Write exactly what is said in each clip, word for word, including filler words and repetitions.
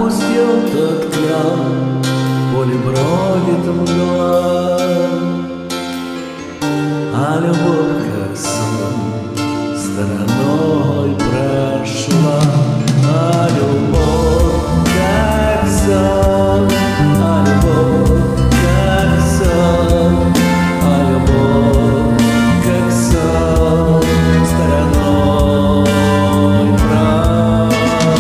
грустью тот клен, поле бродит мгла, а любовь, как сон, стороной прошла. А любовь, как сон, а любовь, как сон, а любовь, как сон, стороной прошла.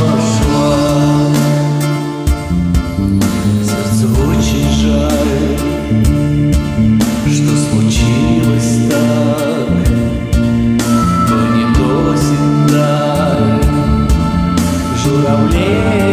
Сердцу очень жаль, что случилось так, но не носит даль журавлей.